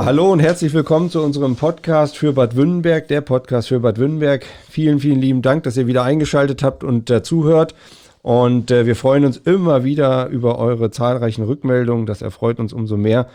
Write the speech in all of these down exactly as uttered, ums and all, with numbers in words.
Ja, hallo und herzlich willkommen zu unserem Podcast für Bad Wünnenberg, der Podcast für Bad Wünnenberg. Vielen, vielen lieben Dank, dass ihr wieder eingeschaltet habt und äh, zuhört. Und äh, wir freuen uns immer wieder über eure zahlreichen Rückmeldungen. Das erfreut uns umso mehr.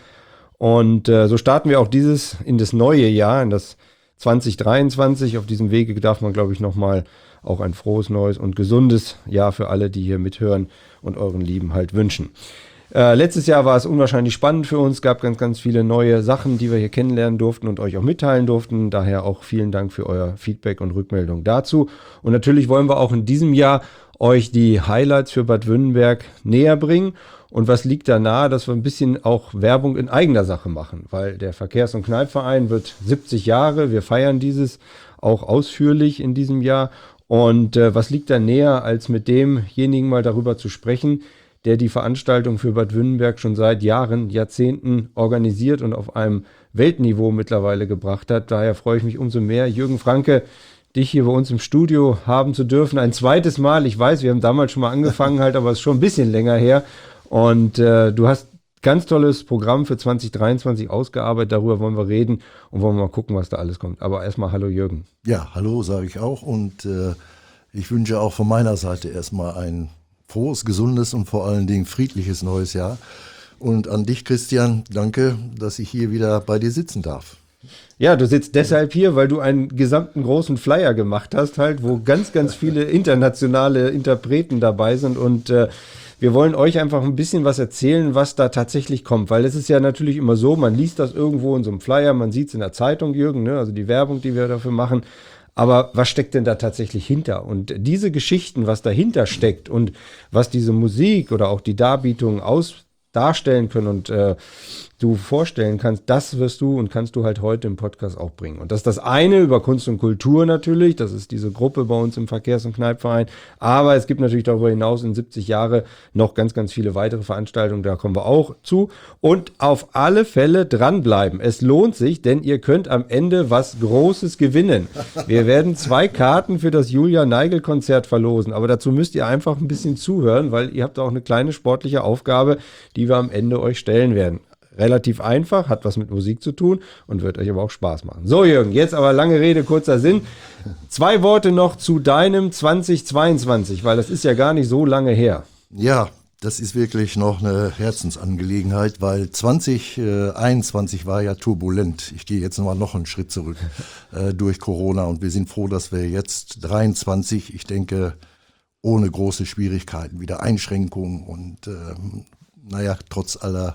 Und äh, so starten wir auch dieses in das neue Jahr, in das zwanzig dreiundzwanzig. Auf diesem Wege darf man, glaube ich, nochmal auch ein frohes, neues und gesundes Jahr für alle, die hier mithören und euren Lieben halt wünschen. Äh, letztes Jahr war es unwahrscheinlich spannend für uns, gab ganz, ganz viele neue Sachen, die wir hier kennenlernen durften und euch auch mitteilen durften. Daher auch vielen Dank für euer Feedback und Rückmeldung dazu. Und natürlich wollen wir auch in diesem Jahr euch die Highlights für Bad Wünnenberg näher bringen. Und was liegt da nahe, dass wir ein bisschen auch Werbung in eigener Sache machen, weil der Verkehrs- und Kneipverein wird siebzig Jahre. Wir feiern dieses auch ausführlich in diesem Jahr. Und äh, was liegt da näher, als mit demjenigen mal darüber zu sprechen, der die Veranstaltung für Bad Wünnenberg schon seit Jahren, Jahrzehnten organisiert und auf einem Weltniveau mittlerweile gebracht hat. Daher freue ich mich umso mehr, Jürgen Franke, dich hier bei uns im Studio haben zu dürfen. Ein zweites Mal, ich weiß, wir haben damals schon mal angefangen, halt, aber es ist schon ein bisschen länger her. Und äh, du hast ganz tolles Programm für zwanzig dreiundzwanzig ausgearbeitet. Darüber wollen wir reden und wollen mal gucken, was da alles kommt. Aber erstmal hallo Jürgen. Ja, hallo sage ich auch. Und äh, ich wünsche auch von meiner Seite erstmal ein frohes, gesundes und vor allen Dingen friedliches neues Jahr. Und an dich, Christian, danke, dass ich hier wieder bei dir sitzen darf. Ja, du sitzt deshalb hier, weil du einen gesamten großen Flyer gemacht hast, halt, wo ganz, ganz viele internationale Interpreten dabei sind. Und äh, wir wollen euch einfach ein bisschen was erzählen, was da tatsächlich kommt. Weil es ist ja natürlich immer so, man liest das irgendwo in so einem Flyer, man sieht es in der Zeitung, Jürgen, ne? Also die Werbung, die wir dafür machen. Aber was steckt denn da tatsächlich hinter? Und diese Geschichten, was dahinter steckt und was diese Musik oder auch die Darbietungen aus darstellen können und äh, du vorstellen kannst, das wirst du und kannst du halt heute im Podcast auch bringen. Und das ist das eine über Kunst und Kultur natürlich, das ist diese Gruppe bei uns im Verkehrs- und Kneipverein, aber es gibt natürlich darüber hinaus in siebzig Jahre noch ganz, ganz viele weitere Veranstaltungen, da kommen wir auch zu. Und auf alle Fälle dranbleiben. Es lohnt sich, denn ihr könnt am Ende was Großes gewinnen. Wir werden zwei Karten für das Julia-Neigel-Konzert verlosen, aber dazu müsst ihr einfach ein bisschen zuhören, weil ihr habt auch eine kleine sportliche Aufgabe, die wir am Ende euch stellen werden. Relativ einfach, hat was mit Musik zu tun und wird euch aber auch Spaß machen. So Jürgen, jetzt aber lange Rede, kurzer Sinn. Zwei Worte noch zu deinem zwanzig zweiundzwanzig, weil das ist ja gar nicht so lange her. Ja, das ist wirklich noch eine Herzensangelegenheit, weil zwanzig einundzwanzig war ja turbulent. Ich gehe jetzt nochmal noch einen Schritt zurück äh, durch Corona und wir sind froh, dass wir jetzt dreiundzwanzig, ich denke, ohne große Schwierigkeiten, wieder Einschränkungen und äh, naja, trotz aller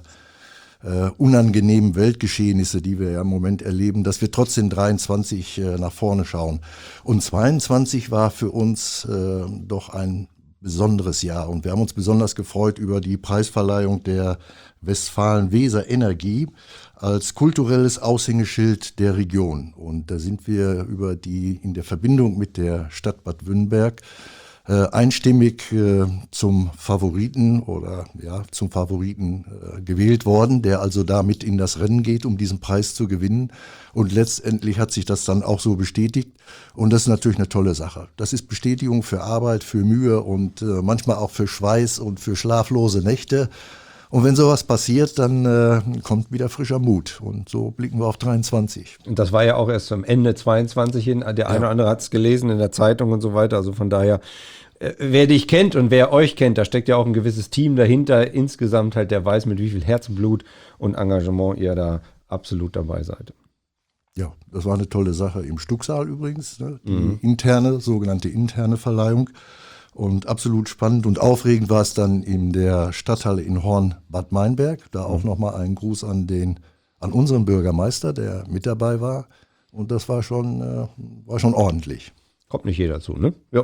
Uh, unangenehmen Weltgeschehnisse, die wir ja im Moment erleben, dass wir trotzdem dreiundzwanzig uh, nach vorne schauen. Und zweiundzwanzig war für uns uh, doch ein besonderes Jahr und wir haben uns besonders gefreut über die Preisverleihung der Westfalen-Weser Energie als kulturelles Aushängeschild der Region. Und da sind wir über die in der Verbindung mit der Stadt Bad Wünnenberg Äh, einstimmig äh, zum Favoriten oder ja zum Favoriten äh, gewählt worden, der also damit in das Rennen geht, um diesen Preis zu gewinnen. Und letztendlich hat sich das dann auch so bestätigt. Und das ist natürlich eine tolle Sache. Das ist Bestätigung für Arbeit, für Mühe und äh, manchmal auch für Schweiß und für schlaflose Nächte. Und wenn sowas passiert, dann äh, kommt wieder frischer Mut. Und so blicken wir auf dreiundzwanzig. Und das war ja auch erst am Ende zweiundzwanzig hin. Der eine oder andere hat es gelesen in der Zeitung und so weiter. Also von daher, äh, wer dich kennt und wer euch kennt, da steckt ja auch ein gewisses Team dahinter. Insgesamt halt, der weiß, mit wie viel Herzblut und Engagement ihr da absolut dabei seid. Ja, das war eine tolle Sache im Stucksaal übrigens. Ne? Die Mhm. interne, sogenannte interne Verleihung. Und absolut spannend und aufregend war es dann in der Stadthalle in Horn-Bad Meinberg. Da auch Mhm. nochmal ein Gruß an den, an unseren Bürgermeister, der mit dabei war. Und das war schon, äh, war schon ordentlich. Kommt nicht jeder zu, ne? Ja.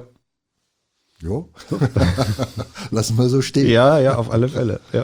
Jo. Lassen wir so stehen. Ja, ja, auf alle Fälle. Ja,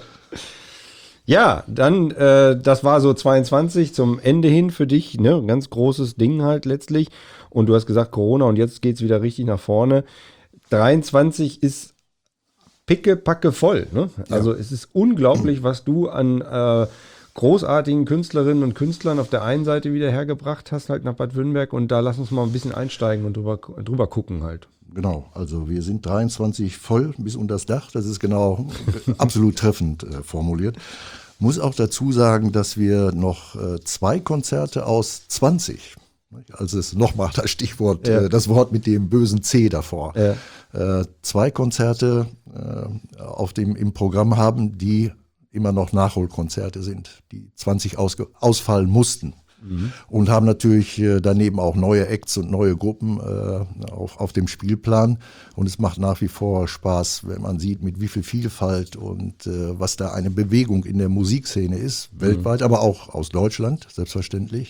ja dann, äh, das war so zweiundzwanzig zum Ende hin für dich, ne? Ein ganz großes Ding halt letztlich. Und du hast gesagt Corona und jetzt geht's wieder richtig nach vorne. dreiundzwanzig ist pickepacke voll. Ne? Also ja. Es ist unglaublich, was du an äh, großartigen Künstlerinnen und Künstlern auf der einen Seite wieder hergebracht hast, halt nach Bad Wünnenberg. Und da lass uns mal ein bisschen einsteigen und drüber, drüber gucken halt. Genau, also wir sind dreiundzwanzig voll bis unter das Dach. Das ist genau absolut treffend äh, formuliert. Muss auch dazu sagen, dass wir noch äh, zwei Konzerte aus zwanzig, also ist nochmal das Stichwort, ja. äh, das Wort mit dem bösen C davor, ja. äh, zwei Konzerte äh, auf dem, im Programm haben, die immer noch Nachholkonzerte sind, die zwanzig ausge- ausfallen mussten. Mhm. Und haben natürlich äh, daneben auch neue Acts und neue Gruppen äh, auf, auf dem Spielplan. Und es macht nach wie vor Spaß, wenn man sieht, mit wie viel Vielfalt und äh, was da eine Bewegung in der Musikszene ist, mhm. weltweit, aber auch aus Deutschland, selbstverständlich.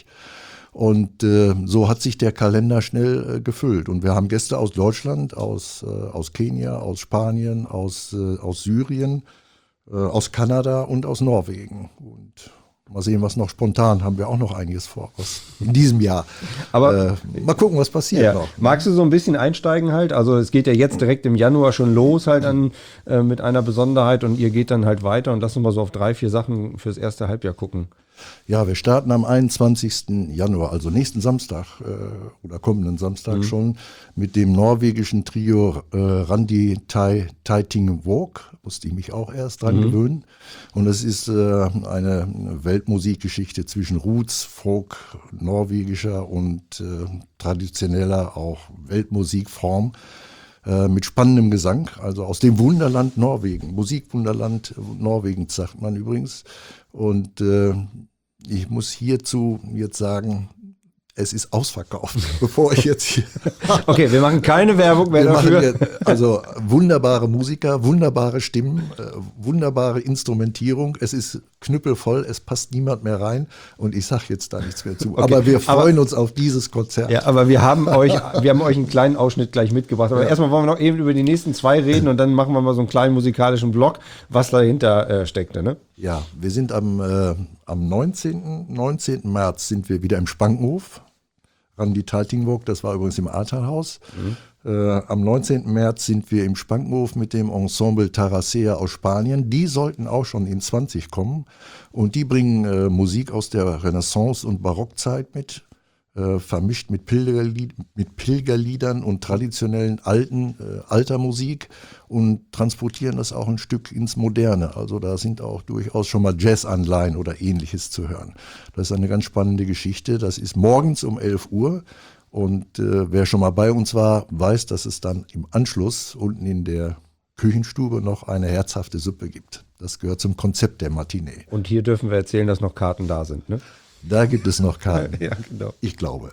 Und äh, so hat sich der Kalender schnell äh, gefüllt. Und wir haben Gäste aus Deutschland, aus, äh, aus Kenia, aus Spanien, aus, äh, aus Syrien, äh, aus Kanada und aus Norwegen. Und mal sehen, was noch spontan, haben wir auch noch einiges vor was in diesem Jahr. Aber äh, mal gucken, was passiert ja. noch. Magst du so ein bisschen einsteigen halt? Also es geht ja jetzt direkt im Januar schon los halt an, äh, mit einer Besonderheit und ihr geht dann halt weiter und lass uns mal so auf drei, vier Sachen fürs erste Halbjahr gucken. Ja, wir starten am einundzwanzigsten Januar, also nächsten Samstag äh, oder kommenden Samstag mhm. schon, mit dem norwegischen Trio äh, Randi Tai Taiting Walk. Musste ich mich auch erst dran mhm. gewöhnen. Und das ist äh, eine Weltmusikgeschichte zwischen Roots, Folk, norwegischer und äh, traditioneller auch Weltmusikform äh, mit spannendem Gesang. Also aus dem Wunderland Norwegen, Musikwunderland Norwegens sagt man übrigens. Und äh, ich muss hierzu jetzt sagen, es ist ausverkauft, bevor ich jetzt hier... Okay, wir machen keine Werbung mehr wir dafür. Jetzt, also wunderbare Musiker, wunderbare Stimmen, äh, wunderbare Instrumentierung. Es ist knüppelvoll, es passt niemand mehr rein und ich sage jetzt da nichts mehr zu. Okay, aber wir freuen aber, uns auf dieses Konzert. Ja, aber wir haben euch, wir haben euch einen kleinen Ausschnitt gleich mitgebracht. Aber ja. erstmal wollen wir noch eben über die nächsten zwei reden und dann machen wir mal so einen kleinen musikalischen Block, was dahinter äh, steckte, ne? Ja, wir sind am, äh, am neunzehnten März sind wir wieder im Spankenhof. Randi Taiting Walk, das war übrigens im Ahrtalhaus. Mhm. Äh, am neunzehnten März sind wir im Spankenhof mit dem Ensemble Taracea aus Spanien. Die sollten auch schon in zwanzig kommen und die bringen äh, Musik aus der Renaissance- und Barockzeit mit, äh, vermischt mit, Pilgerlied, mit Pilgerliedern und traditionellen alten, äh, alter Musik und transportieren das auch ein Stück ins Moderne. Also da sind auch durchaus schon mal Jazz-Anleihen oder Ähnliches zu hören. Das ist eine ganz spannende Geschichte. Das ist morgens um elf Uhr und äh, wer schon mal bei uns war, weiß, dass es dann im Anschluss unten in der Küchenstube noch eine herzhafte Suppe gibt. Das gehört zum Konzept der Matinee. Und hier dürfen wir erzählen, dass noch Karten da sind, ne? Da gibt es noch Karten. Ja, genau. Ich glaube.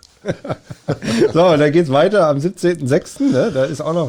So, dann geht's weiter am siebzehnten sechsten Ne? Da ist auch noch...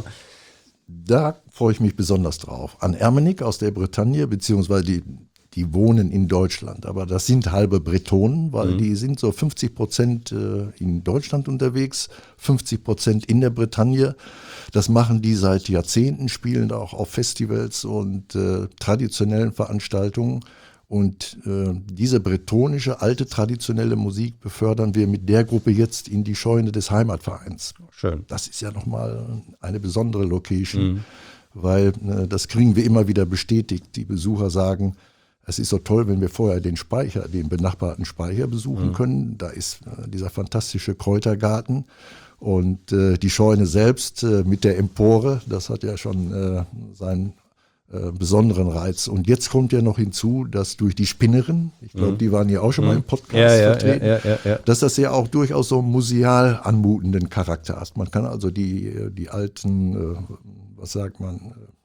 Da freue ich mich besonders drauf. An Ermenik aus der Bretagne, beziehungsweise die, die wohnen in Deutschland. Aber das sind halbe Bretonen, weil mhm. die sind so fünfzig Prozent in Deutschland unterwegs, fünfzig Prozent in der Bretagne. Das machen die seit Jahrzehnten, spielen auch auf Festivals und äh, traditionellen Veranstaltungen. Und äh, diese bretonische, alte, traditionelle Musik befördern wir mit der Gruppe jetzt in die Scheune des Heimatvereins. Schön. Das ist ja nochmal eine besondere Location, mhm. weil äh, das kriegen wir immer wieder bestätigt. Die Besucher sagen, es ist so toll, wenn wir vorher den Speicher, den benachbarten Speicher besuchen mhm. können. Da ist äh, dieser fantastische Kräutergarten. Und äh, die Scheune selbst äh, mit der Empore, das hat ja schon äh, seinen Äh, besonderen Reiz. Und jetzt kommt ja noch hinzu, dass durch die Spinnerin, ich glaube, mhm. die waren ja auch schon mhm. mal im Podcast ja, ja, vertreten, ja, ja, ja. dass das ja auch durchaus so einen museal anmutenden Charakter hat. Man kann also die, die alten, äh, was sagt man,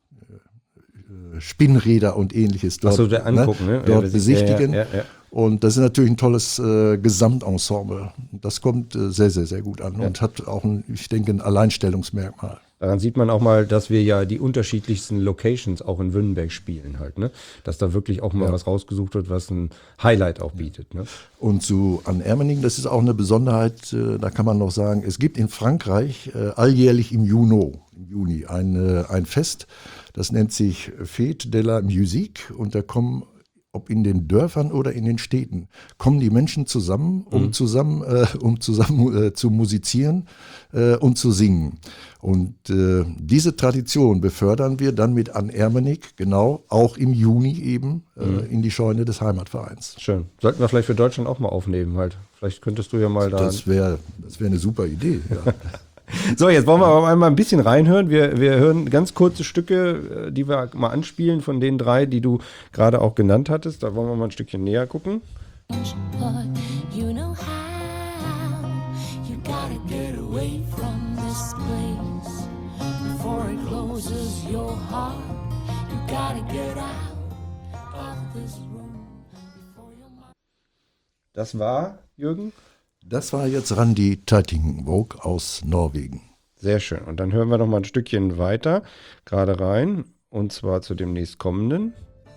äh, Spinnräder und ähnliches dort, so, der angucken, ne? dort ja, besichtigen. Ja, ja, ja. Und das ist natürlich ein tolles äh, Gesamtensemble. Das kommt äh, sehr, sehr, sehr gut an ja. und hat auch, ein, ich denke, ein Alleinstellungsmerkmal. Daran sieht man auch mal, dass wir ja die unterschiedlichsten Locations auch in Wünnenberg spielen halt, ne? Dass da wirklich auch mal ja. was rausgesucht wird, was ein Highlight auch bietet, ne? Und zu an Ermening, das ist auch eine Besonderheit, äh, da kann man noch sagen, es gibt in Frankreich äh, alljährlich im Juni, im Juni ein, äh, ein Fest, das nennt sich Fête de la Musique und da kommen, ob in den Dörfern oder in den Städten, kommen die Menschen zusammen, um mhm. zusammen, äh, um zusammen äh, zu musizieren äh, und zu singen. Und äh, diese Tradition befördern wir dann mit An Ermenig, genau, auch im Juni eben, äh, mhm. in die Scheune des Heimatvereins. Schön. Sollten wir vielleicht für Deutschland auch mal aufnehmen halt. Vielleicht könntest du ja mal da... Das wäre das wär eine super Idee, ja. So, jetzt wollen wir aber mal ein bisschen reinhören. Wir, wir hören ganz kurze Stücke, die wir mal anspielen von den drei, die du gerade auch genannt hattest. Da wollen wir mal ein Stückchen näher gucken. You know how you gotta get away from this place before it closes your heart. You gotta get out of this room before your mind. Das war, Jürgen? Das war jetzt Randi Teitingenvåg aus Norwegen. Sehr schön. Und dann hören wir noch mal ein Stückchen weiter, gerade rein, und zwar zu dem nächstkommenden.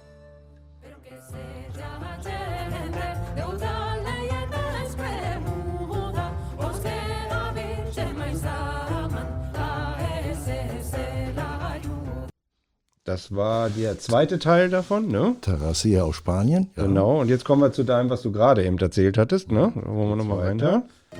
Das war der zweite Teil davon, ne? Terracia aus Spanien. Ja. Genau, und jetzt kommen wir zu deinem, was du gerade eben erzählt hattest, ne? Da wollen wir nochmal reinhören.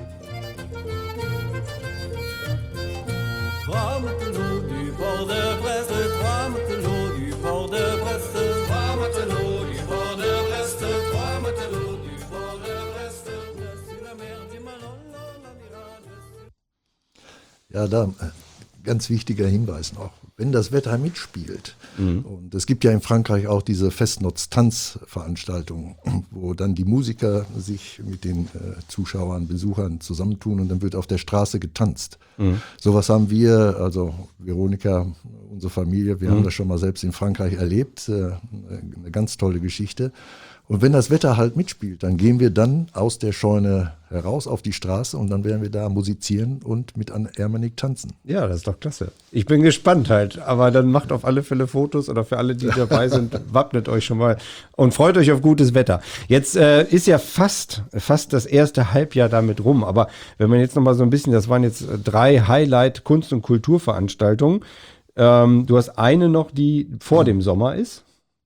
Ja, da ganz wichtiger Hinweis noch. Wenn das Wetter mitspielt, mhm. und es gibt ja in Frankreich auch diese Festnotz-Tanzveranstaltungen, wo dann die Musiker sich mit den äh, Zuschauern, Besuchern zusammentun und dann wird auf der Straße getanzt. Mhm. Sowas haben wir, also Veronika, unsere Familie, wir mhm. haben das schon mal selbst in Frankreich erlebt, äh, eine ganz tolle Geschichte. Und wenn das Wetter halt mitspielt, dann gehen wir dann aus der Scheune heraus auf die Straße und dann werden wir da musizieren und mit Anne Ermenegg tanzen. Ja, das ist doch klasse. Ich bin gespannt halt, aber dann macht auf alle Fälle Fotos oder für alle, die dabei sind, wappnet euch schon mal und freut euch auf gutes Wetter. Jetzt äh, ist ja fast, fast das erste Halbjahr damit rum, aber wenn man jetzt noch mal so ein bisschen, das waren jetzt drei Highlight-Kunst- und Kulturveranstaltungen. Ähm, du hast eine noch, die vor dem Sommer ist.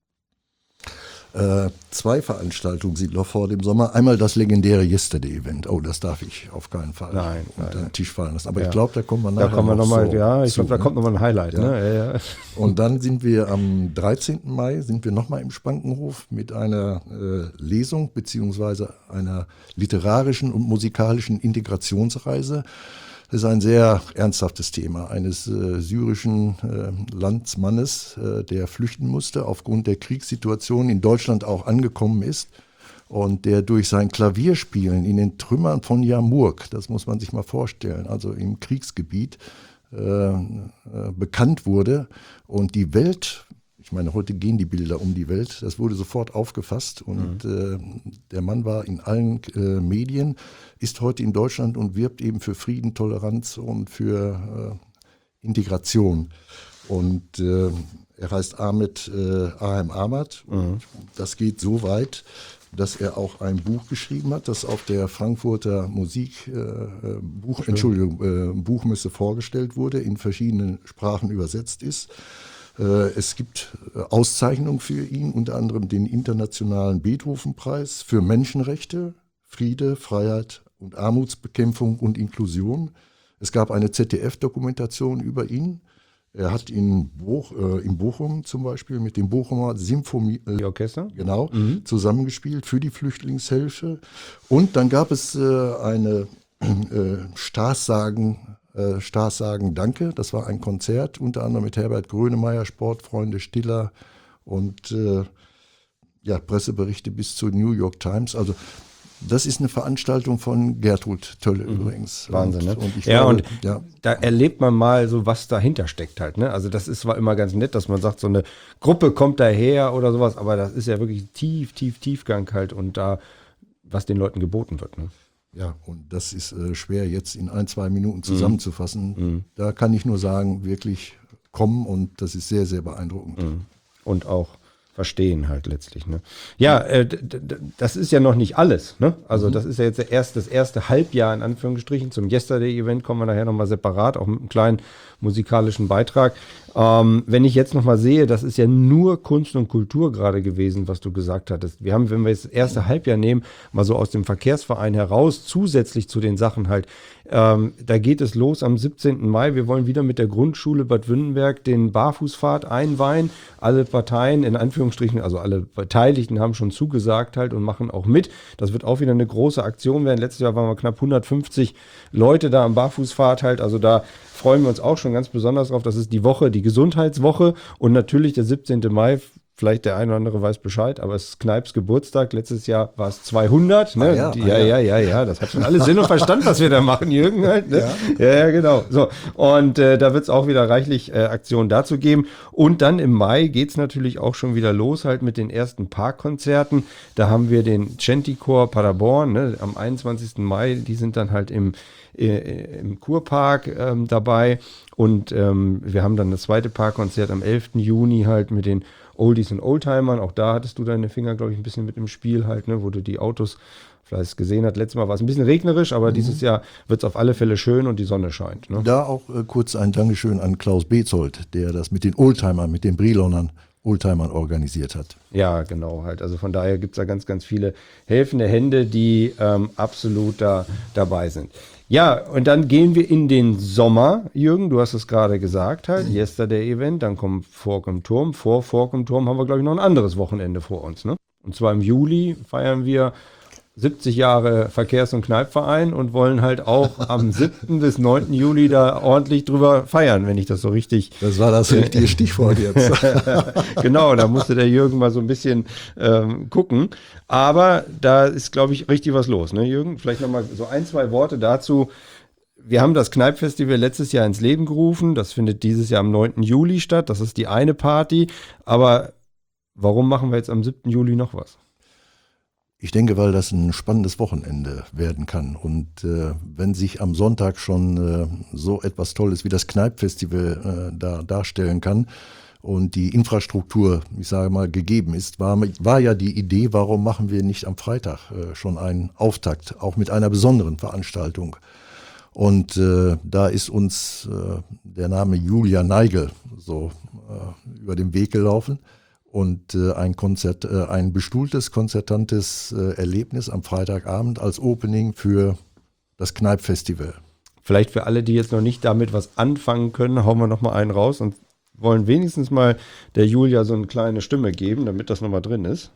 Äh, zwei Veranstaltungen sind noch vor dem Sommer. Einmal das legendäre Yesterday-Event. Oh, das darf ich auf keinen Fall nein, unter nein, den Tisch fallen lassen. Aber ja. ich glaube, da kommen wir nachher da kommen wir noch, noch mal, so ja, ich glaube, da ne? kommt noch mal ein Highlight. Ja. Ne? Ja, ja. Und dann sind wir am dreizehnten Mai, sind wir nochmal im Spankenhof mit einer äh, Lesung beziehungsweise einer literarischen und musikalischen Integrationsreise. Das ist ein sehr ernsthaftes Thema eines äh, syrischen äh, Landsmannes, äh, der flüchten musste, aufgrund der Kriegssituation in Deutschland auch angekommen ist und der durch sein Klavierspielen in den Trümmern von Jarmurk, das muss man sich mal vorstellen, also im Kriegsgebiet, äh, äh, bekannt wurde und die Welt, ich meine, heute gehen die Bilder um die Welt, das wurde sofort aufgefasst und mhm. äh, der Mann war in allen äh, Medien, ist heute in Deutschland und wirbt eben für Frieden, Toleranz und für äh, Integration. Und äh, er heißt Ahmed äh, Ahem Ahmad. Mhm. Und das geht so weit, dass er auch ein Buch geschrieben hat, das auf der Frankfurter Musik äh, Buch, Entschuldigung, äh, Buchmesse vorgestellt wurde, in verschiedenen Sprachen übersetzt ist. Äh, es gibt Auszeichnungen für ihn, unter anderem den Internationalen Beethoven-Preis für Menschenrechte, Friede, Freiheit und Armutsbekämpfung und Inklusion. Es gab eine Z D F-Dokumentation über ihn. Er hat in, Boch, äh, in Bochum zum Beispiel mit dem Bochumer Symphonieorchester äh, genau, mhm. zusammengespielt für die Flüchtlingshilfe. Und dann gab es äh, eine äh, Staatssagen, äh, Staatssagen Danke. Das war ein Konzert, unter anderem mit Herbert Grönemeyer, Sportfreunde Stiller und äh, ja, Presseberichte bis zur New York Times. Also das ist eine Veranstaltung von Gertrud Tölle mhm. übrigens. Wahnsinn, und, ne? Und ich ja, glaube, und ja. da erlebt man mal so, was dahinter steckt halt, ne? Also das ist zwar immer ganz nett, dass man sagt, so eine Gruppe kommt daher oder sowas, aber das ist ja wirklich tief, tief, Tiefgang halt und da, was den Leuten geboten wird, ne? Ja, und das ist äh, schwer jetzt in ein, zwei Minuten zusammenzufassen. Mhm. Da kann ich nur sagen, wirklich kommen und das ist sehr, sehr beeindruckend. Mhm. Und auch verstehen halt letztlich. Ne? Ja, äh, d- d- das ist ja noch nicht alles. Ne? Also mhm. das ist ja jetzt der erste, das erste Halbjahr in Anführungsstrichen. Zum Yesterday-Event kommen wir nachher nochmal separat, auch mit einem kleinen musikalischen Beitrag. Ähm, wenn ich jetzt nochmal sehe, das ist ja nur Kunst und Kultur gerade gewesen, was du gesagt hattest. Wir haben, wenn wir jetzt das erste Halbjahr nehmen, mal so aus dem Verkehrsverein heraus, zusätzlich zu den Sachen halt, Ähm, da geht es los am siebzehnten Mai. Wir wollen wieder mit der Grundschule Bad Wünnenberg den Barfußpfad einweihen. Alle Parteien, in Anführungsstrichen, also alle Beteiligten haben schon zugesagt halt und machen auch mit. Das wird auch wieder eine große Aktion werden. Letztes Jahr waren wir knapp hundertfünfzig Leute da am Barfußpfad halt. Also da freuen wir uns auch schon ganz besonders drauf. Das ist die Woche, die Gesundheitswoche und natürlich der siebzehnten Mai. Vielleicht der eine oder andere weiß Bescheid, aber es ist Kneips Geburtstag. Letztes Jahr war es zweihundert. Ne? Ah, ja, Die, ah, ja, ja, ja, ja, ja. Das hat schon alles Sinn und Verstand, was wir da machen, Jürgen. Halt, ne? Ja. ja, ja, genau. So. Und äh, da wird es auch wieder reichlich äh, Aktionen dazu geben. Und dann im Mai geht es natürlich auch schon wieder los, halt mit den ersten Parkkonzerten. Da haben wir den Chantichor Paderborn, ne? Am einundzwanzigsten Mai. Die sind dann halt im im Kurpark ähm, dabei und ähm, wir haben dann das zweite Parkkonzert am elften Juni halt mit den Oldies und Oldtimern. Auch da hattest du deine Finger, glaube ich, ein bisschen mit im Spiel halt, ne, wo du die Autos vielleicht gesehen hast. Letztes Mal war es ein bisschen regnerisch, aber mhm. dieses Jahr wird es auf alle Fälle schön und die Sonne scheint. Ne? Da auch äh, kurz ein Dankeschön an Klaus Bezold, der das mit den Oldtimern, mit den Brilonern Oldtimern organisiert hat. Ja, genau halt. Also von daher gibt es da ganz, ganz viele helfende Hände, die ähm, absolut da dabei sind. Ja, und dann gehen wir in den Sommer, Jürgen, du hast es gerade gesagt halt, Yesterday-Event, dann kommt Fork im Turm. Vor Fork im Turm haben wir, glaube ich, noch ein anderes Wochenende vor uns, ne? Und zwar im Juli feiern wir siebzig Jahre Verkehrs- und Kneipverein und wollen halt auch am siebten bis neunten Juli da ordentlich drüber feiern, wenn ich das so richtig... Das war das richtige Stichwort jetzt. Genau, da musste der Jürgen mal so ein bisschen ähm, gucken. Aber da ist, glaube ich, richtig was los, ne Jürgen? Vielleicht nochmal so ein, zwei Worte dazu. Wir haben das Kneipp-Festival letztes Jahr ins Leben gerufen. Das findet dieses Jahr am neunten Juli statt. Das ist die eine Party. Aber warum machen wir jetzt am siebten Juli noch was? Ich denke, weil das ein spannendes Wochenende werden kann. Und äh, wenn sich am Sonntag schon äh, so etwas Tolles wie das Kneipp-Festival äh, da darstellen kann und die Infrastruktur, ich sage mal, gegeben ist, war, war ja die Idee, warum machen wir nicht am Freitag äh, schon einen Auftakt, auch mit einer besonderen Veranstaltung. Und äh, da ist uns äh, der Name Julia Neigel so äh, über den Weg gelaufen. Und äh, ein Konzert, äh, ein bestuhltes, konzertantes äh, Erlebnis am Freitagabend als Opening für das Kneipp-Festival. Vielleicht für alle, die jetzt noch nicht damit was anfangen können, hauen wir noch mal einen raus und wollen wenigstens mal der Julia so eine kleine Stimme geben, damit das noch mal drin ist.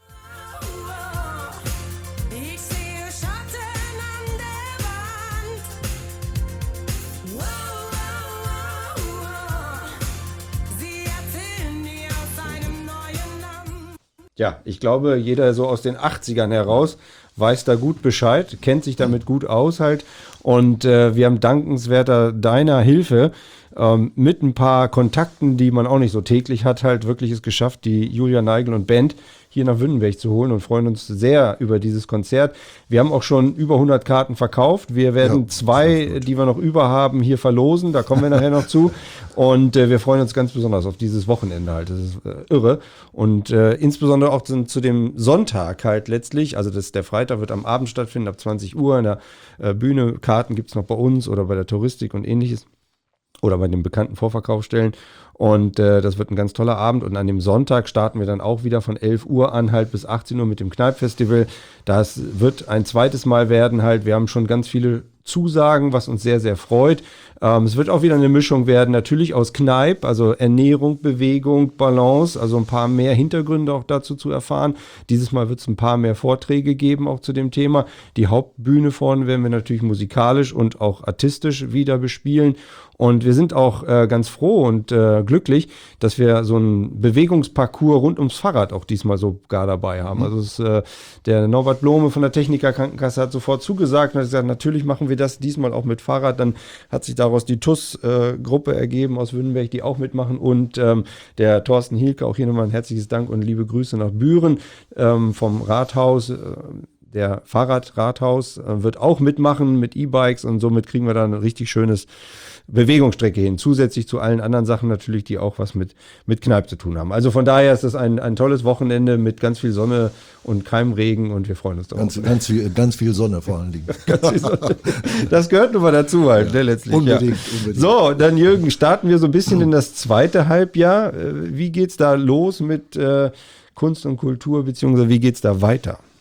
Ja, ich glaube, jeder so aus den achtzigern heraus weiß da gut Bescheid, kennt sich damit gut aus halt. Und äh, wir haben dankenswerter deiner Hilfe ähm, mit ein paar Kontakten, die man auch nicht so täglich hat, halt wirklich es geschafft, die Julia Neigel und Band hier nach Wünnenberg zu holen und freuen uns sehr über dieses Konzert. Wir haben auch schon über hundert Karten verkauft. Wir werden ja, zwei, die wir noch über haben, hier verlosen. Da kommen wir nachher noch zu. Und äh, wir freuen uns ganz besonders auf dieses Wochenende halt. Das ist äh, irre. Und äh, insbesondere auch zu, zu dem Sonntag halt letztlich. Also das, der Freitag wird am Abend stattfinden, ab zwanzig Uhr in der äh, Bühne. Karten gibt es noch bei uns oder bei der Touristik und ähnliches. Oder bei den bekannten Vorverkaufsstellen. Und äh, das wird ein ganz toller Abend. Und an dem Sonntag starten wir dann auch wieder von elf Uhr an halt bis achtzehn Uhr mit dem Kneipp-Festival. Das wird ein zweites Mal werden halt. Wir haben schon ganz viele Zusagen, was uns sehr, sehr freut. Ähm, es wird auch wieder eine Mischung werden, natürlich aus Kneipp, also Ernährung, Bewegung, Balance, also ein paar mehr Hintergründe auch dazu zu erfahren. Dieses Mal wird es ein paar mehr Vorträge geben, auch zu dem Thema. Die Hauptbühne vorne werden wir natürlich musikalisch und auch artistisch wieder bespielen. Und wir sind auch äh, ganz froh und äh, glücklich, dass wir so einen Bewegungsparcours rund ums Fahrrad auch diesmal sogar dabei haben. Mhm. Also es, äh, der Norbert Blome von der Techniker Krankenkasse hat sofort zugesagt und hat gesagt, natürlich machen wir das diesmal auch mit Fahrrad. Dann hat sich daraus die T U S-Gruppe äh, ergeben aus Wünnenberg, die auch mitmachen. Und ähm, der Thorsten Hielke, auch hier nochmal ein herzliches Dank und liebe Grüße nach Büren ähm, vom Rathaus. Äh, Der Fahrradrathaus äh, wird auch mitmachen mit E-Bikes und somit kriegen wir da ein richtig schönes Bewegungsstrecke hin, zusätzlich zu allen anderen Sachen natürlich, die auch was mit, mit Kneipp zu tun haben. Also von daher ist das ein, ein tolles Wochenende mit ganz viel Sonne und keinem Regen und wir freuen uns darauf. Ganz, ganz, viel, ganz viel Sonne vor allen Dingen. Ganz viel Sonne. Das gehört nun mal dazu halt, ja, ne, letztlich. Unbedingt, ja. unbedingt. So, dann Jürgen, starten wir so ein bisschen in das zweite Halbjahr. Wie geht's da los mit äh, Kunst und Kultur, beziehungsweise wie geht's da weiter?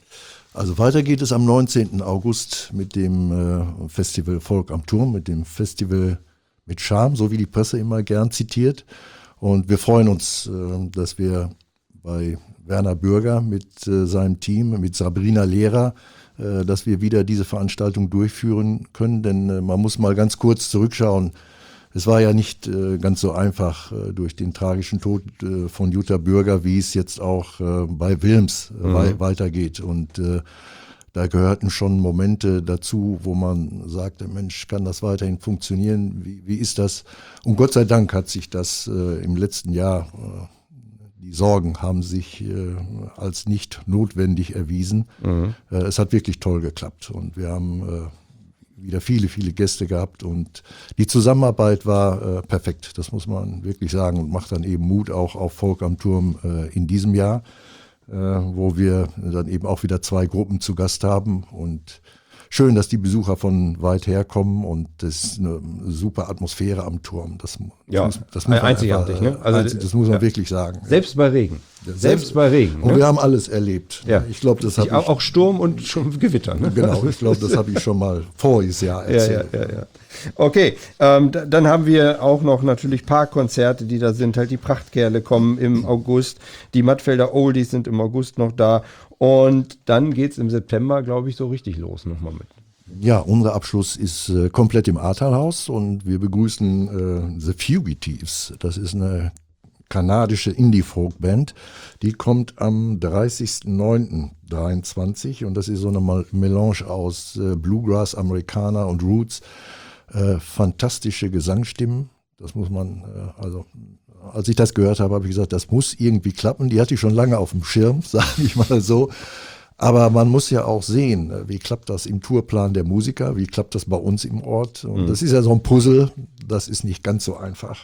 Also weiter geht es am neunzehnten August mit dem äh, Festival Volk am Turm, mit dem Festival mit Charme, so wie die Presse immer gern zitiert. Und wir freuen uns, äh, dass wir bei Werner Bürger mit äh, seinem Team, mit Sabrina Lehrer, äh, dass wir wieder diese Veranstaltung durchführen können. Denn äh, man muss mal ganz kurz zurückschauen. Es war ja nicht äh, ganz so einfach äh, durch den tragischen Tod äh, von Jutta Bürger, wie es jetzt auch äh, bei Wilms äh, mhm. wei- weitergeht. Und äh, da gehörten schon Momente dazu, wo man sagte, Mensch, kann das weiterhin funktionieren? Wie, wie ist das? Und Gott sei Dank hat sich das äh, im letzten Jahr, äh, die Sorgen haben sich äh, als nicht notwendig erwiesen. Mhm. Äh, es hat wirklich toll geklappt und wir haben äh, wieder viele, viele Gäste gehabt und die Zusammenarbeit war äh, perfekt, das muss man wirklich sagen und macht dann eben Mut auch auf Volk am Turm äh, in diesem Jahr, äh, wo wir dann eben auch wieder zwei Gruppen zu Gast haben und schön, dass die Besucher von weit her kommen und das ist eine super Atmosphäre am Turm. Das, das ja, muss, das muss man einzigartig, einfach, ne? Also, einzig, das muss man ja. wirklich sagen. Selbst bei Regen. Selbst, Selbst bei Regen. Und ne? wir haben alles erlebt. Ja. Ich glaube, das habe ich auch, auch Sturm und schon Gewitter. Ne? Genau, ich glaube, das habe ich schon mal voriges Jahr erzählt. Ja, ja, ja, ja. Okay, ähm, d- dann haben wir auch noch natürlich Parkkonzerte, die da sind. Halt die Prachtkerle kommen im August, die Mattfelder Oldies sind im August noch da und dann geht's im September, glaube ich, so richtig los nochmal mit. Ja, unser Abschluss ist äh, komplett im Ahrtalhaus und wir begrüßen äh, The Fugitives. Das ist eine kanadische Indie-Folk-Band. Die kommt am dreißigsten neunten dreiundzwanzig und das ist so eine Mal- Melange aus äh, Bluegrass, Amerikaner und Roots. Äh, fantastische Gesangsstimmen. Das muss man, äh, also als ich das gehört habe, habe ich gesagt, das muss irgendwie klappen. Die hatte ich schon lange auf dem Schirm, sage ich mal so. Aber man muss ja auch sehen, wie klappt das im Tourplan der Musiker, wie klappt das bei uns im Ort. Und mhm. das ist ja so ein Puzzle, das ist nicht ganz so einfach.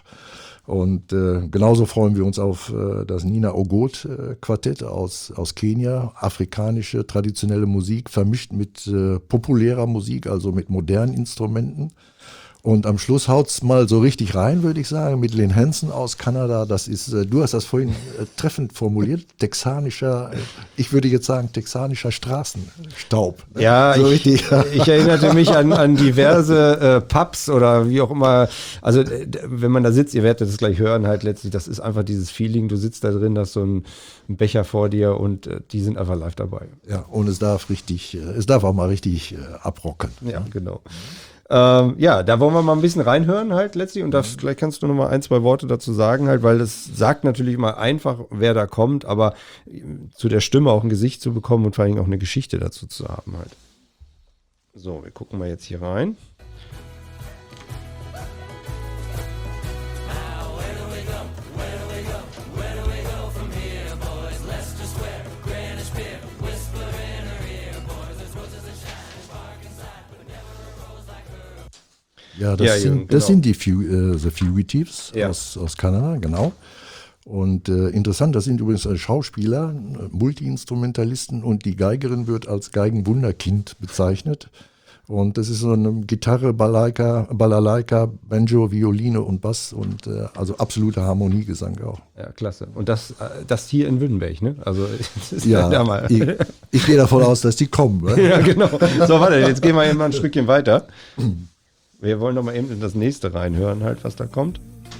Und äh, genauso freuen wir uns auf äh, das Nina Ogot äh, Quartett aus, aus Kenia, afrikanische traditionelle Musik, vermischt mit äh, populärer Musik, also mit modernen Instrumenten. Und am Schluss haut's mal so richtig rein, würde ich sagen, mit Lynn Hansen aus Kanada. Das ist, äh, du hast das vorhin äh, treffend formuliert, texanischer, äh, ich würde jetzt sagen, texanischer Straßenstaub. Ja, so ich, richtig. ich erinnerte mich an, an diverse äh, Pubs oder wie auch immer. Also äh, wenn man da sitzt, ihr werdet das gleich hören, halt letztlich, das ist einfach dieses Feeling, du sitzt da drin, hast so einen, einen Becher vor dir und äh, die sind einfach live dabei. Ja, und es darf richtig, äh, es darf auch mal richtig äh, abrocken. Ja, genau. Ähm, ja, da wollen wir mal ein bisschen reinhören halt letztlich und da vielleicht kannst du noch mal ein, zwei Worte dazu sagen halt, weil das sagt natürlich immer einfach, wer da kommt, aber zu der Stimme auch ein Gesicht zu bekommen und vor allem auch eine Geschichte dazu zu haben halt. So, wir gucken mal jetzt hier rein. Ja, das, ja, sind, genau. das sind die Fu äh, The Fugitives ja. aus, aus Kanada, genau. Und äh, interessant, das sind übrigens Schauspieler, Multi-Instrumentalisten und die Geigerin wird als Geigenwunderkind bezeichnet. Und das ist so eine Gitarre, Balalaika, Balalaika, Banjo, Violine und Bass und äh, also absoluter Harmoniegesang auch. Ja, klasse. Und das, das hier in Wünnenberg, ne? Also das ist ja, da mal. Ich, ich gehe davon aus, dass die kommen. Ne? Ja, genau. So, warte, jetzt gehen wir eben mal ein Stückchen weiter. Wir wollen noch mal eben in das nächste reinhören, halt, was da kommt.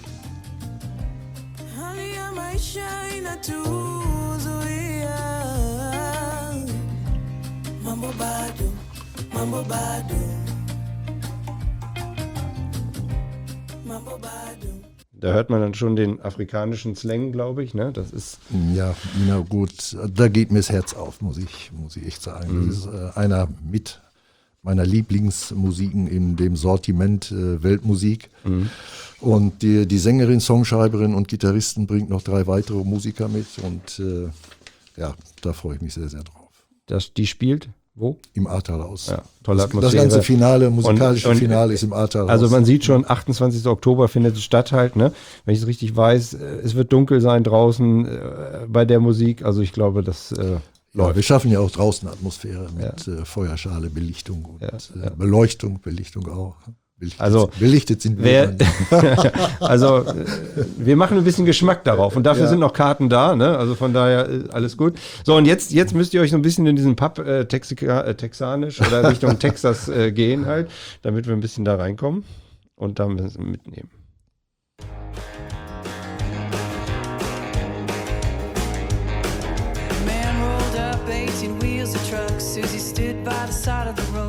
Da hört man dann schon den afrikanischen Slang, glaube ich, ne? Das ist ja, na gut, da geht mir das Herz auf, muss ich, muss ich echt sagen. Mhm. Das ist äh, einer mit meiner Lieblingsmusiken in dem Sortiment äh, Weltmusik. Mhm. Und die, die Sängerin, Songschreiberin und Gitarristen bringt noch drei weitere Musiker mit und äh, ja, da freue ich mich sehr, sehr drauf. Das, die spielt wo? Im Ahrtalhaus. Ja, tolle das, Atmosphäre. Das ganze Finale, musikalische und, und, Finale ist im Ahrtalhaus. Also man sieht schon, achtundzwanzigsten Oktober findet es statt halt, ne? Wenn ich es richtig weiß, es wird dunkel sein draußen äh, bei der Musik. Also ich glaube, das äh, ja, wir schaffen ja auch draußen Atmosphäre mit ja. äh, Feuerschale, Belichtung und ja, äh, ja. Beleuchtung, Belichtung auch. Belichtet, Also, belichtet sind wer, wir. also äh, wir machen ein bisschen Geschmack darauf und dafür Ja. sind noch Karten da, ne? Also von daher äh, alles gut. So, und jetzt, jetzt müsst ihr euch so ein bisschen in diesen Pub äh, Texika, äh, texanisch oder Richtung Texas äh, gehen halt, damit wir ein bisschen da reinkommen und dann mitnehmen. Man rolled up eighteen wheels of trucks. Susie stood by the side of the road.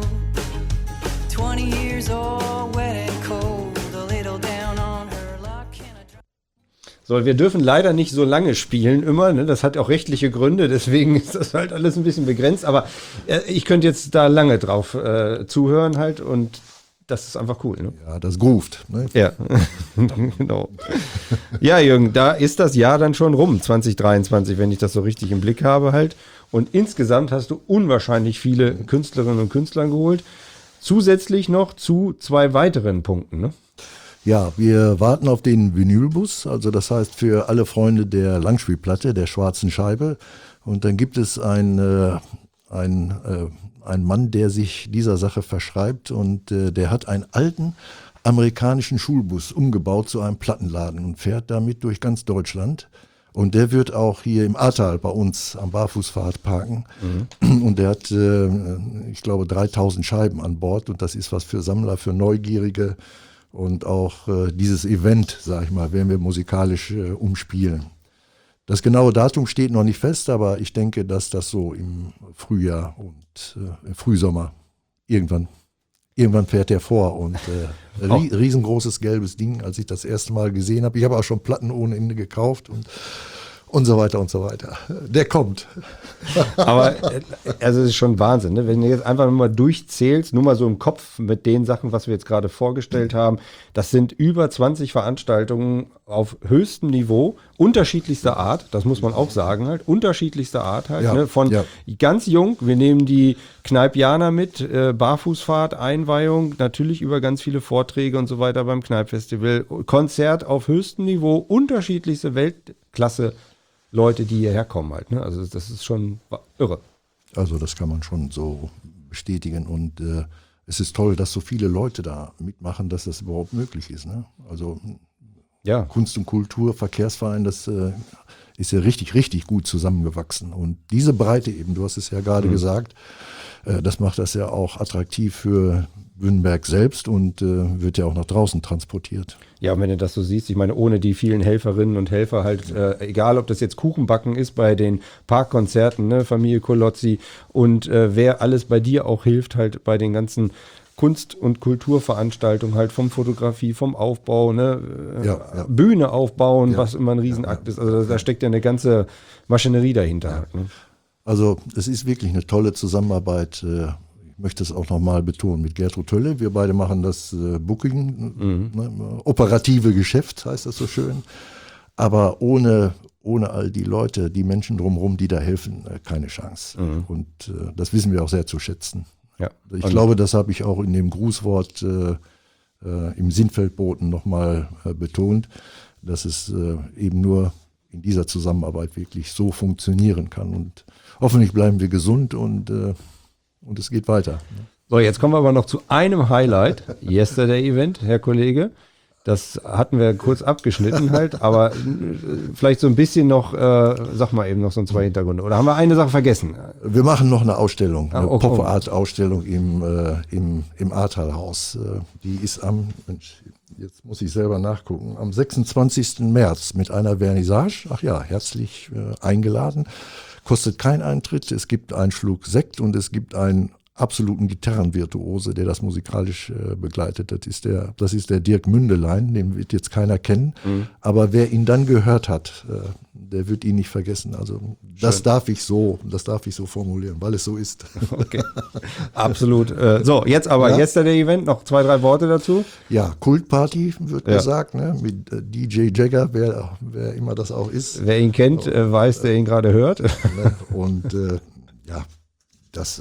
twenty years old, wet and cold. A little down on her luck and a dr- So, wir dürfen leider nicht so lange spielen immer, ne? Das hat auch rechtliche Gründe, deswegen ist das halt alles ein bisschen begrenzt, aber äh, ich könnte jetzt da lange drauf äh, zuhören halt und das ist einfach cool, ne? Ja, das groovt. Ne? Ja, genau. Ja, Jürgen, da ist das Jahr dann schon rum, zwanzig dreiundzwanzig, wenn ich das so richtig im Blick habe halt. Und insgesamt hast du unwahrscheinlich viele Künstlerinnen und Künstler geholt. Zusätzlich noch zu zwei weiteren Punkten, ne? Ja, wir warten auf den Vinylbus, also das heißt für alle Freunde der Langspielplatte, der schwarzen Scheibe. Und dann gibt es ein, äh, ein, äh, ein Mann, der sich dieser Sache verschreibt und äh, der hat einen alten amerikanischen Schulbus umgebaut zu einem Plattenladen und fährt damit durch ganz Deutschland. Und der wird auch hier im Ahrtal bei uns am Barfußpfad parken. Mhm. Und der hat, äh, ich glaube, dreitausend Scheiben an Bord. Und das ist was für Sammler, für Neugierige. Und auch äh, dieses Event, sag ich mal, werden wir musikalisch äh, umspielen. Das genaue Datum steht noch nicht fest, aber ich denke, dass das so im Frühjahr und äh, im Frühsommer irgendwann, irgendwann fährt der vor. Und äh, rie- riesengroßes gelbes Ding, als ich das erste Mal gesehen habe. Ich habe auch schon Platten ohne Ende gekauft und und so weiter und so weiter. Der kommt. Aber äh, also es ist schon Wahnsinn, ne? Wenn du jetzt einfach nur mal durchzählst, nur mal so im Kopf mit den Sachen, was wir jetzt gerade vorgestellt haben, das sind über zwanzig Veranstaltungen auf höchstem Niveau, unterschiedlichster Art, das muss man auch sagen halt, unterschiedlichster Art halt, Ja, ne? Von ja. ganz jung, wir nehmen die Kneipianer mit, äh, Barfußfahrt, Einweihung, natürlich über ganz viele Vorträge und so weiter beim Kneippfestival, Konzert auf höchstem Niveau, unterschiedlichste Weltklasse Leute, die hierher kommen halt, ne? Also das ist schon irre. Also das kann man schon so bestätigen und äh, es ist toll, dass so viele Leute da mitmachen, dass das überhaupt möglich ist. Ne? Also Ja. Kunst und Kultur, Verkehrsverein, das äh, ist ja richtig, richtig gut zusammengewachsen. Und diese Breite eben, du hast es ja gerade mhm. gesagt, äh, das macht das ja auch attraktiv für Wünnenberg selbst und äh, wird ja auch nach draußen transportiert. Ja, und wenn du das so siehst, ich meine, ohne die vielen Helferinnen und Helfer halt, äh, egal ob das jetzt Kuchenbacken ist bei den Parkkonzerten, ne, Familie Kolozzi und äh, wer alles bei dir auch hilft, halt bei den ganzen Kunst- und Kulturveranstaltungen halt vom Fotografie, vom Aufbau, ne, äh, Ja, ja. Bühne aufbauen, Ja, was immer ein Riesenakt ja, ja. ist. Also da steckt ja eine ganze Maschinerie dahinter. Halt, ne? Also es ist wirklich eine tolle Zusammenarbeit. äh, Ich möchte es auch nochmal betonen mit Gertrud Tölle. Wir beide machen das äh, Booking, mhm. ne, operative Geschäft, heißt das so schön. Aber ohne, ohne all die Leute, die Menschen drumherum, die da helfen, äh, keine Chance. Mhm. Und äh, das wissen wir auch sehr zu schätzen. Ja. Ich Und glaube, das habe ich auch in dem Grußwort äh, äh, im Sinnfeldboten nochmal äh, betont, dass es äh, eben nur in dieser Zusammenarbeit wirklich so funktionieren kann. Und hoffentlich bleiben wir gesund und äh, Und es geht weiter. So, jetzt kommen wir aber noch zu einem Highlight, Yesterday Event, Herr Kollege. Das hatten wir kurz abgeschnitten halt, aber äh, vielleicht so ein bisschen noch, äh, sag mal eben noch so ein zwei Hintergründe. Oder haben wir eine Sache vergessen? Wir machen noch eine Ausstellung, Ah, eine okay. Pop-Art-Ausstellung im, äh, im, im Ahrtalhaus. Äh, die ist am, Mensch, jetzt muss ich selber nachgucken, am sechsundzwanzigsten März mit einer Vernissage. Ach ja, herzlich äh, eingeladen. Kostet kein Eintritt, es gibt einen Schluck Sekt und es gibt einen absoluten Gitarrenvirtuose, der das musikalisch äh, begleitet. Das ist der, das ist der Dirk Mündelein, den wird jetzt keiner kennen. Mhm. Aber wer ihn dann gehört hat, äh, der wird ihn nicht vergessen. Also das Schön. darf ich so, das darf ich so formulieren, weil es so ist. Okay. Absolut. Äh, so, jetzt aber Ja. Yesterday Event, noch zwei, drei Worte dazu. Ja, Kultparty wird Ja. gesagt, ne? Mit äh, D J Jagger, wer, wer immer das auch ist. Wer ihn kennt, äh, weiß, der ihn gerade hört. Ne? Und äh, ja, das, äh,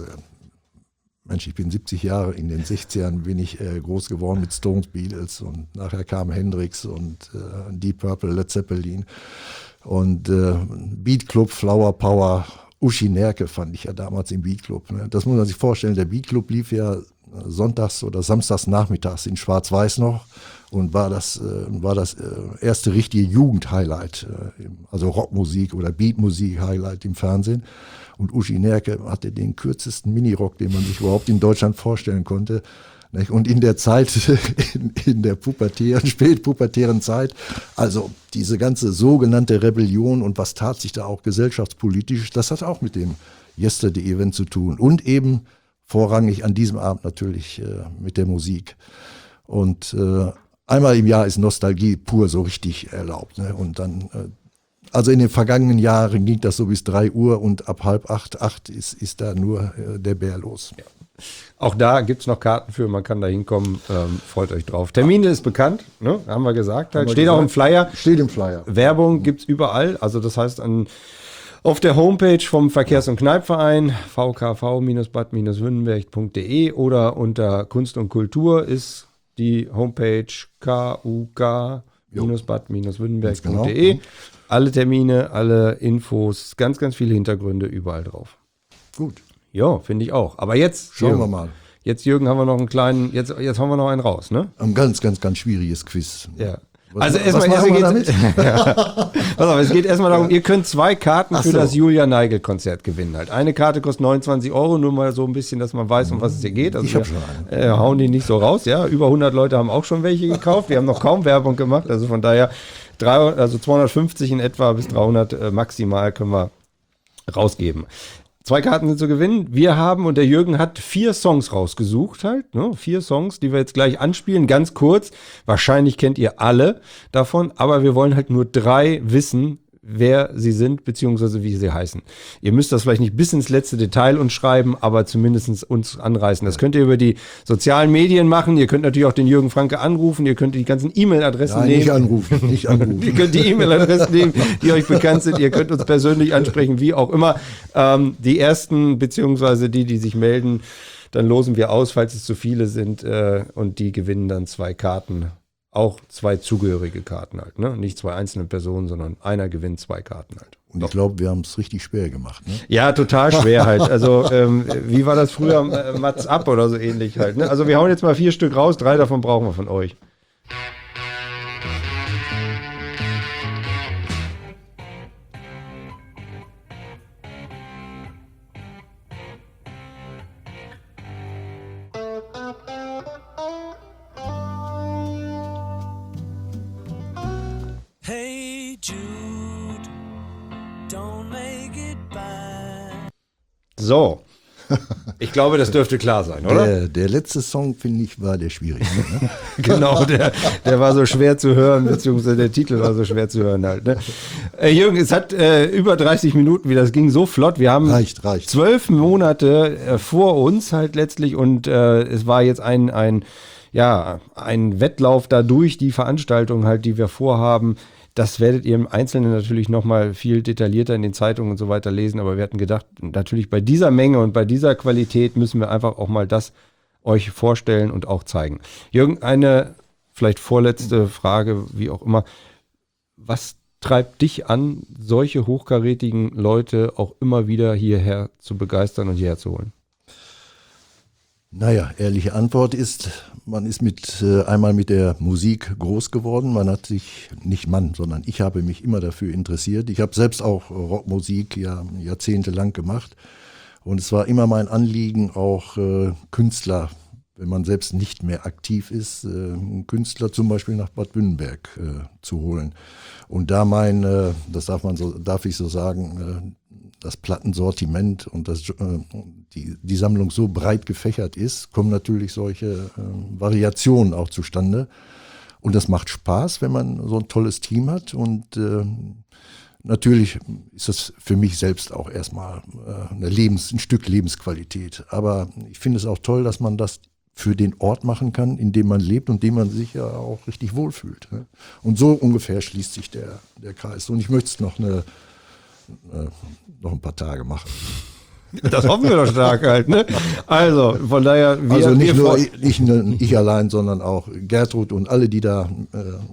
Mensch, ich bin siebzig Jahre, in den sechzigern bin ich äh, groß geworden mit Stones, Beatles und nachher kam Hendrix und äh, Deep Purple, Led Zeppelin und äh, Beat Club, Flower Power Uschi Nerke fand ich ja damals im Beatclub. Ne? Das muss man sich vorstellen, der Beatclub lief ja sonntags oder samstags nachmittags in Schwarz-Weiß noch und war das, äh, war das äh, erste richtige Jugend-Highlight, äh, also Rockmusik oder Beatmusik-Highlight im Fernsehen. Und Uschi Nerke hatte den kürzesten Minirock, den man sich überhaupt in Deutschland vorstellen konnte. Und in der Zeit, in, in der pubertären, spätpubertären Zeit, also diese ganze sogenannte Rebellion und was tat sich da auch gesellschaftspolitisch, das hat auch mit dem Yesterday-Event zu tun. Und eben vorrangig an diesem Abend natürlich äh, mit der Musik. Und äh, einmal im Jahr ist Nostalgie pur so richtig erlaubt. Ne? Und dann, äh, also in den vergangenen Jahren ging das so bis drei Uhr und ab halb acht, acht ist, ist da nur äh, der Bär los. Ja. Auch da gibt es noch Karten für, man kann da hinkommen, ähm, freut euch drauf. Termine ist bekannt, ne? Haben wir gesagt. Halt. Wir Steht gesagt. auch im Flyer. Steht im Flyer. Werbung gibt es überall, also das heißt an, auf der Homepage vom Verkehrs- und Kneipverein v k v bad wünnenberg punkt d e oder unter Kunst und Kultur ist die Homepage k u k bad wünnenberg punkt d e. Genau. Alle Termine, alle Infos, ganz, ganz viele Hintergründe überall drauf. Gut. Ja, finde ich auch. Aber jetzt, Schauen Jürgen, wir mal. Jetzt, Jürgen, haben wir noch einen kleinen, jetzt, jetzt haben wir noch einen raus, ne? Ein ganz, ganz, ganz schwieriges Quiz. Ja. Was, Also was erstmal, machen wir erstmal damit? geht's, ja. Pass auf, es geht erstmal darum, ihr könnt zwei Karten Ach für so. das Julia Neigel-Konzert gewinnen halt. Eine Karte kostet neunundzwanzig Euro, nur mal so ein bisschen, dass man weiß, um was es hier geht. Also Ich hab wir, schon äh, hauen die nicht so raus, ja. Über hundert Leute haben auch schon welche gekauft. Wir haben noch kaum Werbung gemacht, also von daher dreihundert, also zweihundertfünfzig in etwa bis dreihundert äh, maximal können wir rausgeben. Zwei Karten sind zu gewinnen. Wir haben, und der Jürgen hat vier Songs rausgesucht halt, ne? Vier Songs, die wir jetzt gleich anspielen, ganz kurz. Wahrscheinlich kennt ihr alle davon, aber wir wollen halt nur drei wissen, wer sie sind, beziehungsweise wie sie heißen. Ihr müsst das vielleicht nicht bis ins letzte Detail uns schreiben, aber zumindest uns anreißen. Das könnt ihr über die sozialen Medien machen. Ihr könnt natürlich auch den Jürgen Franke anrufen. Ihr könnt die ganzen E-Mail-Adressen Nein, nehmen. nicht anrufen, nicht Ihr anrufen. könnt die E-Mail-Adressen nehmen, die euch bekannt sind. Ihr könnt uns persönlich ansprechen, wie auch immer. Ähm, die ersten, beziehungsweise die, die sich melden, dann losen wir aus, falls es zu viele sind. Äh, und die gewinnen dann zwei Karten. Auch zwei zugehörige Karten halt. Ne? Nicht zwei einzelne Personen, sondern einer gewinnt zwei Karten halt. Und ich glaube, wir haben es richtig schwer gemacht. Ne? Ja, total schwer halt. Also, ähm, wie war das früher? Äh, Mats ab oder so ähnlich halt. Ne? Also, wir hauen jetzt mal vier Stück raus. Drei davon brauchen wir von euch. Hey Jude, don't make it bad. So. Ich glaube, das dürfte klar sein, oder? Der, der letzte Song, finde ich, war der schwierigste. Ne? Genau, der, der war so schwer zu hören, beziehungsweise der Titel war so schwer zu hören halt. Ne? Äh, Jürgen, es hat äh, über dreißig Minuten wieder, das ging so flott. Wir haben Reicht, reicht. zwölf Monate äh, vor uns halt letztlich und äh, es war jetzt ein, ein, ja, ein Wettlauf da durch die Veranstaltung halt, die wir vorhaben. Das werdet ihr im Einzelnen natürlich nochmal viel detaillierter in den Zeitungen und so weiter lesen, aber wir hatten gedacht, natürlich bei dieser Menge und bei dieser Qualität müssen wir einfach auch mal das euch vorstellen und auch zeigen. Jürgen, eine vielleicht vorletzte Frage, wie auch immer. Was treibt dich an, solche hochkarätigen Leute auch immer wieder hierher zu begeistern und hierher zu holen? Naja, ehrliche Antwort ist, man ist mit äh, einmal mit der Musik groß geworden. Man hat sich, nicht man, sondern ich habe mich immer dafür interessiert. Ich habe selbst auch Rockmusik ja jahrzehntelang gemacht. Und es war immer mein Anliegen, auch äh, Künstler, wenn man selbst nicht mehr aktiv ist, äh, einen Künstler zum Beispiel nach Bad Wünnenberg äh, zu holen. Und da mein, äh, das darf man so, darf ich so sagen, äh, das Plattensortiment und das, äh, die, die Sammlung so breit gefächert ist, kommen natürlich solche äh, Variationen auch zustande. Und das macht Spaß, wenn man so ein tolles Team hat. Und äh, natürlich ist das für mich selbst auch erstmal äh, eine Lebens-, ein Stück Lebensqualität. Aber ich finde es auch toll, dass man das für den Ort machen kann, in dem man lebt und dem man sich ja auch richtig wohlfühlt. Ne? Und so ungefähr schließt sich der, der Kreis. Und ich möchte es noch eine Äh, noch ein paar Tage machen. Das hoffen wir doch stark halt, ne? Also, von daher, wir, also nicht wir nur vor- ich, nicht nur ich allein, sondern auch Gertrud und alle, die da äh,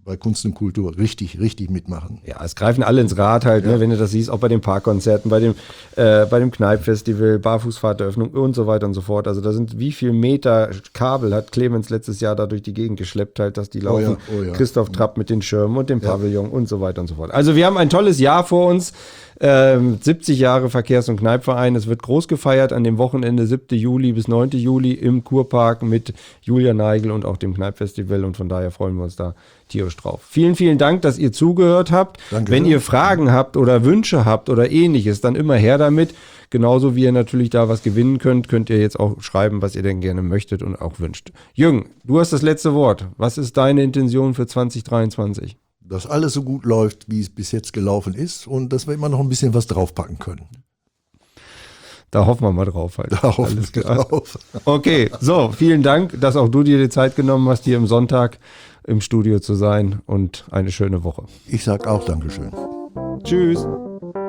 bei Kunst und Kultur richtig, richtig mitmachen. Ja, es greifen alle ins Rad halt, ja. ne, wenn du das siehst, auch bei den Parkkonzerten, bei dem, äh, bei dem Kneipp-Festival, Barfußfahrteröffnung und so weiter und so fort. Also da sind, wie viel Meter Kabel hat Clemens letztes Jahr da durch die Gegend geschleppt, halt, dass die laufen. Oh ja, oh ja. Christoph Trapp mit den Schirmen und dem ja. Pavillon und so weiter und so fort. Also wir haben ein tolles Jahr vor uns. Ähm, siebzig Jahre Verkehrs- und Kneippverein. Es wird groß gefeiert an dem Wochenende siebten Juli bis neunten Juli im Kurpark mit Julia Neigel und auch dem Kneipp-Festival, und von daher freuen wir uns da tierisch drauf. Vielen, vielen Dank, dass ihr zugehört habt. Danke. Wenn ihr Fragen habt oder Wünsche habt oder ähnliches, dann immer her damit. Genauso wie ihr natürlich da was gewinnen könnt, könnt ihr jetzt auch schreiben, was ihr denn gerne möchtet und auch wünscht. Jürgen, du hast das letzte Wort. Was ist deine Intention für zwanzig dreiundzwanzig? Dass alles so gut läuft, wie es bis jetzt gelaufen ist, und dass wir immer noch ein bisschen was draufpacken können. Da hoffen wir mal drauf. Halt. Da hoffen wir drauf. Okay, so, vielen Dank, dass auch du dir die Zeit genommen hast, hier am Sonntag im Studio zu sein, und eine schöne Woche. Ich sag auch Dankeschön. Tschüss.